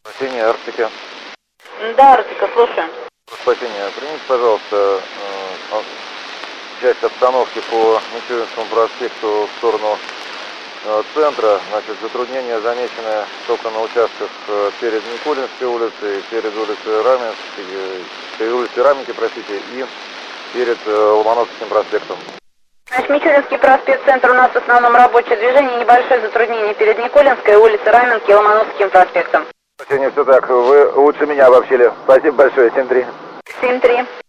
Спасение Арктика. Да, Арктика, слушаю. Спасение. Примите, пожалуйста, часть обстановки по Мичуринскому проспекту в сторону центра. Значит, затруднения замечены только на участках перед Никулинской улицей, перед улицей Раменки, простите, и перед Ломоносовским проспектом. Значит, Мичуринский проспект, центр, у нас в основном рабочее движение, небольшое затруднение перед Никулинской, улицей Раменки и Ломоносовским проспектом. Не все так. Вы лучше меня обобщили. Спасибо большое. 7-3. 7-3.